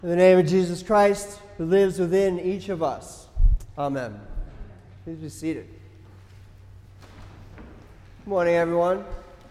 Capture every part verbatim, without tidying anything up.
In the name of Jesus Christ, who lives within each of us. Amen. Please be seated. Good morning, everyone.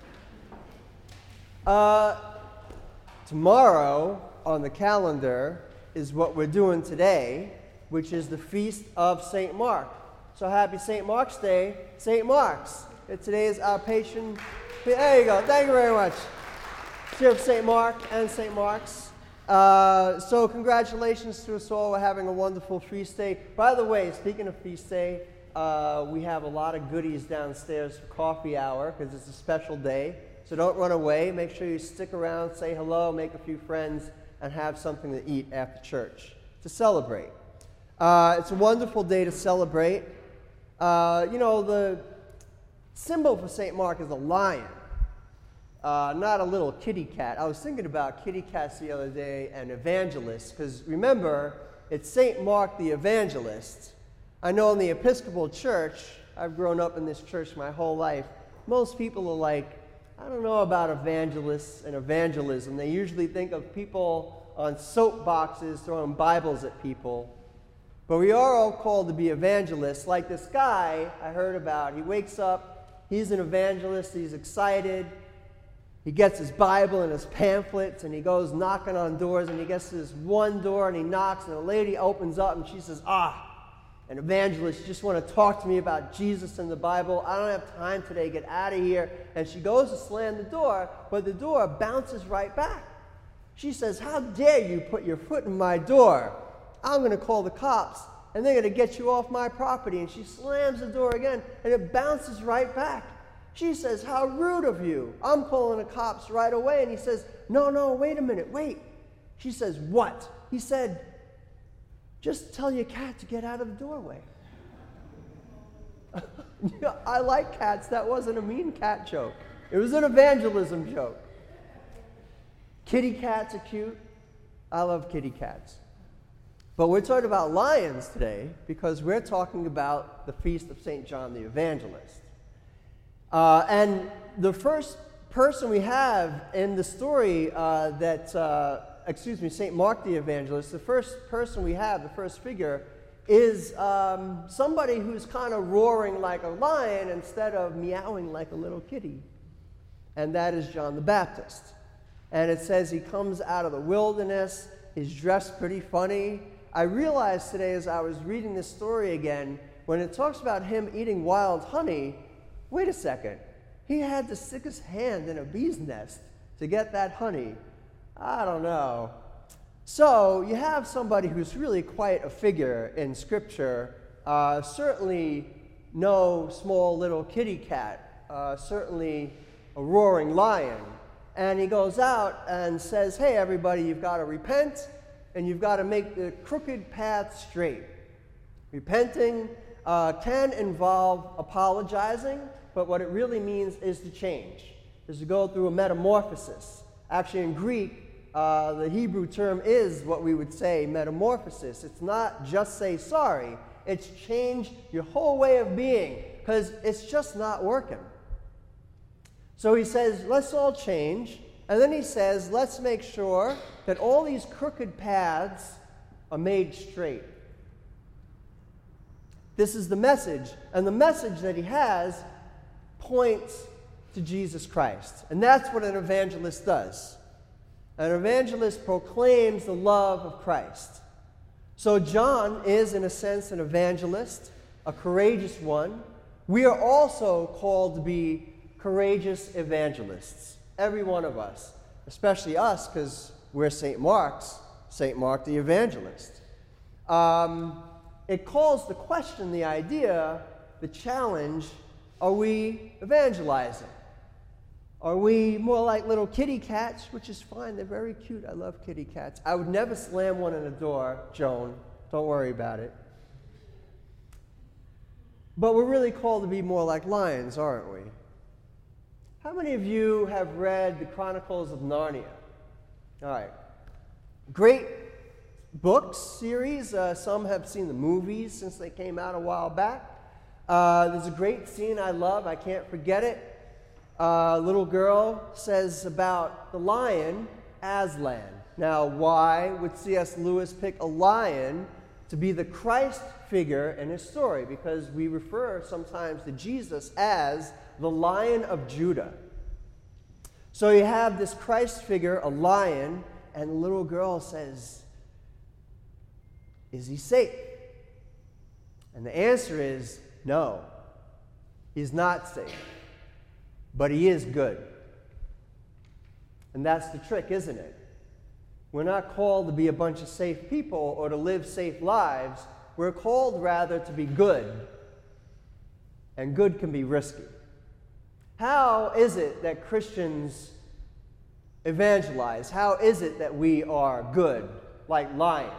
Uh, tomorrow on the calendar is what we're doing today, which is the Feast of Saint Mark. So happy Saint Mark's Day, Saint Mark's. And today is our patron. There you go. Thank you very much. Cheer of Saint Mark and Saint Mark's. Uh, so congratulations to us all. We're having a wonderful feast day. By the way, speaking of feast day, uh, we have a lot of goodies downstairs for coffee hour because it's a special day. So don't run away. Make sure you stick around, say hello, make a few friends, and have something to eat after church to celebrate. Uh, it's a wonderful day to celebrate. Uh, you know, the symbol for Saint Mark is a lion. Uh, not a little kitty cat. I was thinking about kitty cats the other day and evangelists, because remember, it's Saint Mark the Evangelist. I know in the Episcopal Church, I've grown up in this church my whole life, most people are like, I don't know about evangelists and evangelism. They usually think of people on soapboxes throwing Bibles at people. But we are all called to be evangelists. Like this guy I heard about, he wakes up, he's an evangelist, he's excited. He gets his Bible and his pamphlets, and he goes knocking on doors, and he gets to this one door, and he knocks, and a lady opens up, and she says, ah, an evangelist, you just want to talk to me about Jesus and the Bible. I don't have time today. Get out of here. And she goes to slam the door, but the door bounces right back. She says, how dare you put your foot in my door? I'm going to call the cops, and they're going to get you off my property. And she slams the door again, and it bounces right back. She says, how rude of you. I'm calling the cops right away. And he says, no, no, wait a minute, wait. She says, what? He said, just tell your cat to get out of the doorway. I like cats. That wasn't a mean cat joke. It was an evangelism joke. Kitty cats are cute. I love kitty cats. But we're talking about lions today because we're talking about the Feast of Saint John the Evangelist. Uh, and the first person we have in the story uh, that, uh, excuse me, Saint Mark the Evangelist, the first person we have, the first figure, is um, somebody who's kind of roaring like a lion instead of meowing like a little kitty. And that is John the Baptist. And it says he comes out of the wilderness, he's dressed pretty funny. I realized today as I was reading this story again, when it talks about him eating wild honey, wait a second, he had to stick his hand in a bee's nest to get that honey. I don't know. So you have somebody who's really quite a figure in Scripture, uh, certainly no small little kitty cat, uh, certainly a roaring lion. And he goes out and says, hey everybody, you've got to repent and you've got to make the crooked path straight. Repenting uh, can involve apologizing, but what it really means is to change, is to go through a metamorphosis. Actually, in Greek, uh, the Hebrew term is what we would say metamorphosis. It's not just say sorry. It's change your whole way of being because it's just not working. So he says, let's all change. And then he says, let's make sure that all these crooked paths are made straight. This is the message. And the message that he has points to Jesus Christ. And that's what an evangelist does. An evangelist proclaims the love of Christ. So John is, in a sense, an evangelist, a courageous one. We are also called to be courageous evangelists, every one of us, especially us because we're Saint Mark's, Saint Mark the Evangelist. Um, it calls the question, the idea, the challenge, are we evangelizing? Are we more like little kitty cats, which is fine, they're very cute, I love kitty cats. I would never slam one in a door, Joan, don't worry about it. But we're really called to be more like lions, aren't we? How many of you have read the Chronicles of Narnia? All right. Great books, series. Uh, some have seen the movies since they came out a while back. Uh, there's a great scene I love. I can't forget it. A uh, little girl says about the lion, Aslan. Now, why would C S Lewis pick a lion to be the Christ figure in his story? Because we refer sometimes to Jesus as the Lion of Judah. So you have this Christ figure, a lion, and the little girl says, is he safe? And the answer is no, he's not safe, but he is good. And that's the trick, isn't it? We're not called to be a bunch of safe people or to live safe lives. We're called rather to be good. And good can be risky. How is it that Christians evangelize? How is it that we are good, like lions?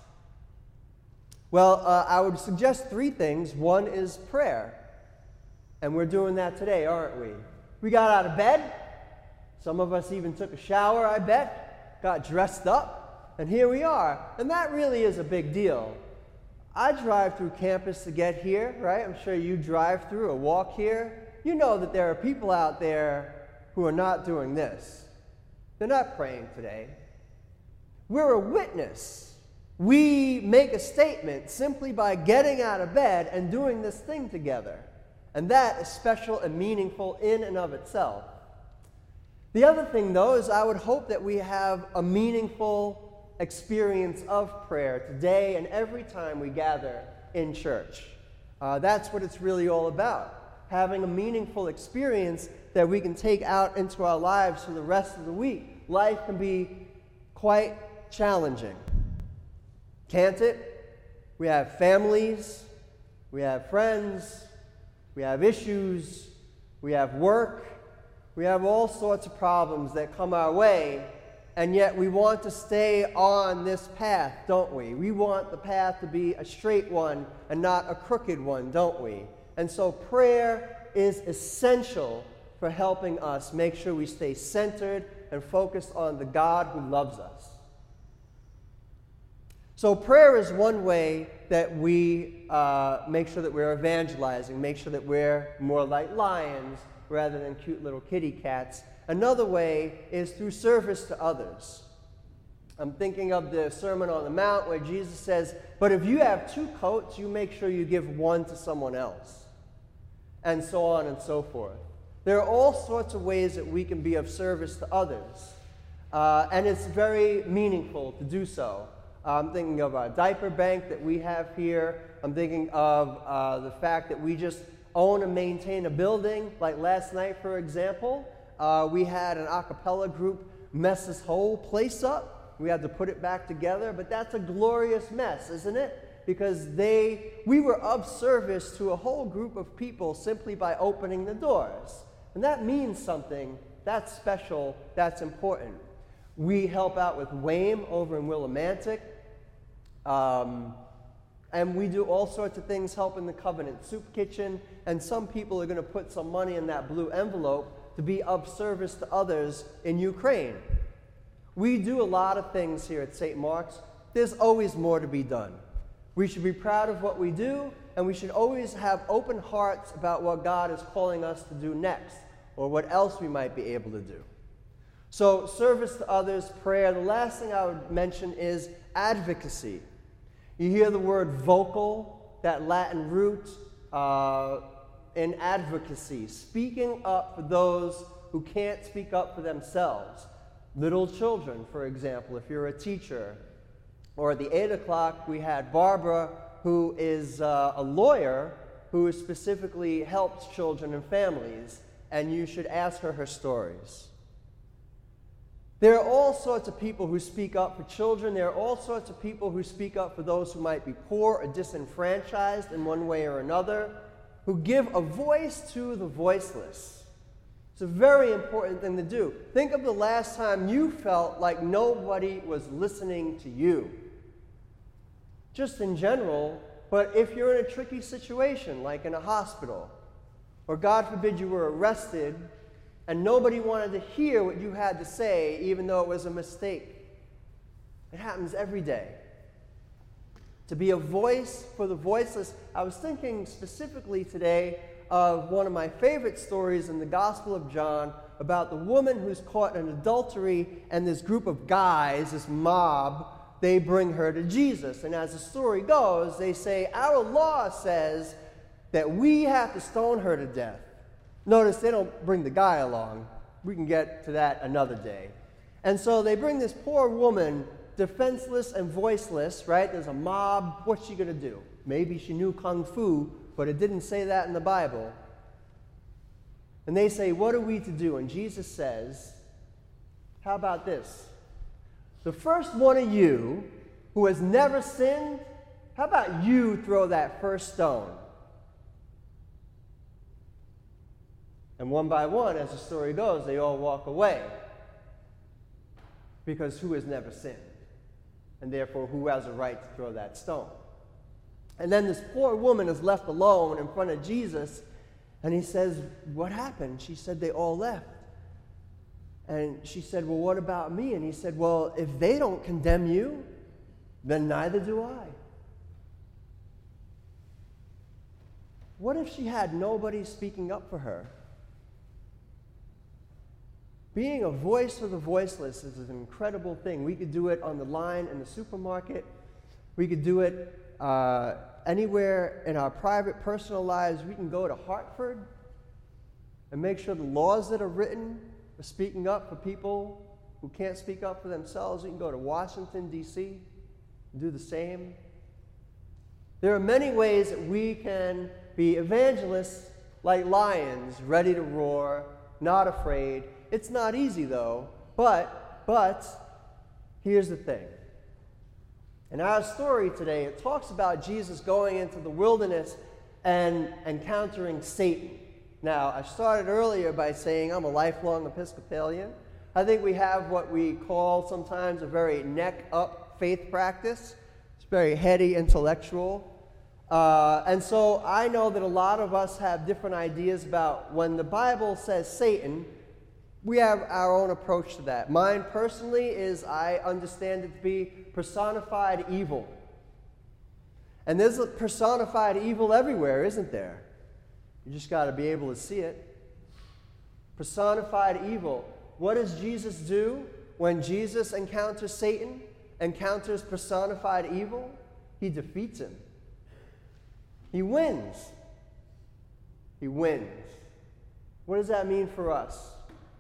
Well, uh, I would suggest three things. One is prayer. And we're doing that today, aren't we? We got out of bed. Some of us even took a shower, I bet. Got dressed up. And here we are. And that really is a big deal. I drive through campus to get here, right? I'm sure you drive through or walk here. You know that there are people out there who are not doing this. They're not praying today. We're a witness. We make a statement simply by getting out of bed and doing this thing together. And that is special and meaningful in and of itself. The other thing, though, is I would hope that we have a meaningful experience of prayer today and every time we gather in church. Uh, that's what it's really all about, having a meaningful experience that we can take out into our lives for the rest of the week. Life can be quite challenging, can't it? We have families, we have friends, we have issues, we have work, we have all sorts of problems that come our way. And yet we want to stay on this path, don't we? We want the path to be a straight one and not a crooked one, don't we? And so prayer is essential for helping us make sure we stay centered and focused on the God who loves us. So prayer is one way that we uh, make sure that we're evangelizing, make sure that we're more like lions rather than cute little kitty cats. Another way is through service to others. I'm thinking of the Sermon on the Mount where Jesus says, but if you have two coats, you make sure you give one to someone else. And so on and so forth. There are all sorts of ways that we can be of service to others. Uh, and it's very meaningful to do so. I'm thinking of a diaper bank that we have here. I'm thinking of uh, the fact that we just own and maintain a building. Like last night, for example, Uh, we had an a cappella group mess this whole place up. We had to put it back together, but that's a glorious mess, isn't it? Because they, we were of service to a whole group of people simply by opening the doors. And that means something. That's special. That's important. We help out with WAME over in Willimantic. Um, and we do all sorts of things helping the Covenant Soup Kitchen. And some people are going to put some money in that blue envelope to be of service to others in Ukraine. We do a lot of things here at Saint Mark's. There's always more to be done. We should be proud of what we do, and we should always have open hearts about what God is calling us to do next, or what else we might be able to do. So, service to others, prayer. The last thing I would mention is advocacy. You hear the word vocal, that Latin root, uh, in advocacy, speaking up for those who can't speak up for themselves. Little children, for example, if you're a teacher. Or at the eight o'clock, we had Barbara, who is uh, a lawyer who specifically helps children and families, and you should ask her her stories. There are all sorts of people who speak up for children. There are all sorts of people who speak up for those who might be poor or disenfranchised in one way or another, who give a voice to the voiceless. It's a very important thing to do. Think of the last time you felt like nobody was listening to you. Just in general, but if you're in a tricky situation, like in a hospital, or God forbid you were arrested and nobody wanted to hear what you had to say, even though it was a mistake. It happens every day. To be a voice for the voiceless. I was thinking specifically today of one of my favorite stories in the Gospel of John, about the woman who's caught in adultery, and this group of guys, this mob, they bring her to Jesus. And as the story goes, they say, our law says that we have to stone her to death. Notice they don't bring the guy along. We can get to that another day. And so they bring this poor woman, defenseless and voiceless, right? There's a mob. What's she going to do? Maybe she knew kung fu, but it didn't say that in the Bible. And they say, what are we to do? And Jesus says, how about this? The first one of you who has never sinned, how about you throw that first stone? And one by one, as the story goes, they all walk away. Because who has never sinned? And therefore, who has a right to throw that stone? And then this poor woman is left alone in front of Jesus, and he says, what happened? She said, they all left. And she said, well, what about me? And he said, well, if they don't condemn you, then neither do I. What if she had nobody speaking up for her? Being a voice for the voiceless is an incredible thing. We could do it on the line in the supermarket. We could do it uh, anywhere in our private, personal lives. We can go to Hartford and make sure the laws that are written are speaking up for people who can't speak up for themselves. We can go to Washington, D C and do the same. There are many ways that we can be evangelists like lions, ready to roar, not afraid. It's not easy, though, but, but, here's the thing. In our story today, it talks about Jesus going into the wilderness and encountering Satan. Now, I started earlier by saying I'm a lifelong Episcopalian. I think we have what we call sometimes a very neck-up faith practice. It's very heady, intellectual. Uh, and so I know that a lot of us have different ideas about when the Bible says Satan. We have our own approach to that. Mine personally is I understand it to be personified evil. And there's a personified evil everywhere, isn't there? You just got to be able to see it. Personified evil. What does Jesus do when Jesus encounters Satan, encounters personified evil? He defeats him. He wins. He wins. What does that mean for us?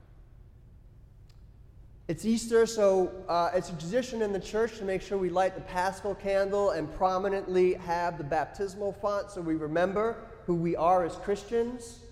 It's Easter, so uh, it's a tradition in the church to make sure we light the Paschal candle and prominently have the baptismal font so we remember who we are as Christians.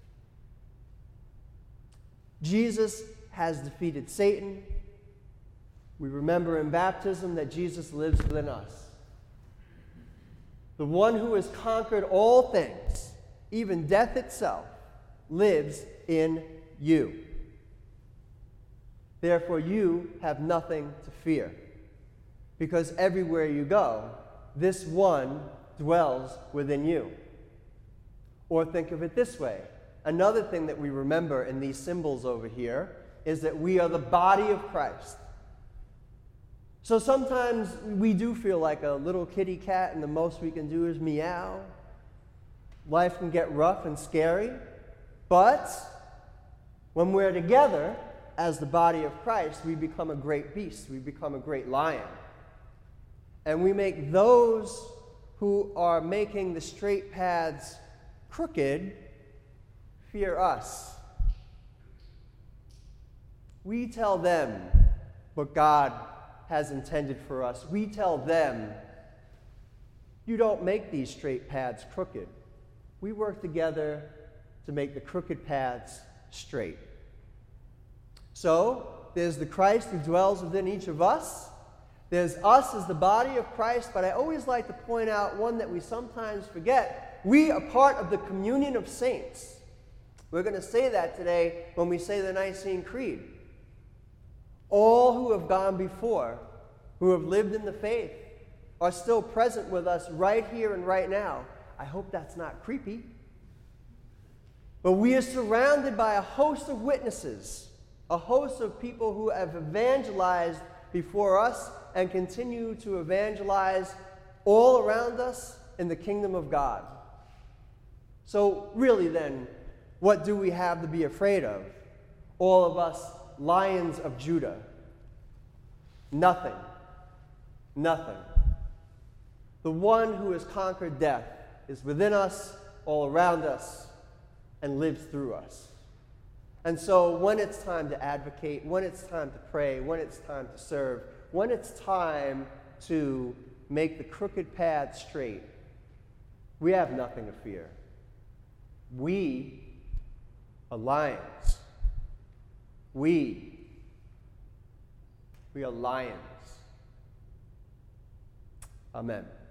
Jesus has defeated Satan. We remember in baptism that Jesus lives within us. The one who has conquered all things, even death itself, lives in you. Therefore, you have nothing to fear, because everywhere you go, this one dwells within you. Or think of it this way. Another thing that we remember in these symbols over here is that we are the body of Christ. So sometimes we do feel like a little kitty cat, and the most we can do is meow. Life can get rough and scary, but when we're together, as the body of Christ, we become a great beast. We become a great lion. And we make those who are making the straight paths crooked fear us. We tell them what God has intended for us. We tell them, you don't make these straight paths crooked. We work together to make the crooked paths straight. So, there's the Christ who dwells within each of us. There's us as the body of Christ, but I always like to point out one that we sometimes forget. We are part of the communion of saints. We're going to say that today when we say the Nicene Creed. All who have gone before, who have lived in the faith, are still present with us right here and right now. I hope that's not creepy. But we are surrounded by a host of witnesses, a host of people who have evangelized before us and continue to evangelize all around us in the kingdom of God. So really then, what do we have to be afraid of? all of us lions of Judah. Nothing. Nothing. The one who has conquered death is within us, all around us, and lives through us. And so when it's time to advocate, when it's time to pray, when it's time to serve, when it's time to make the crooked path straight, we have nothing to fear. We are lions. We, we are lions. Amen.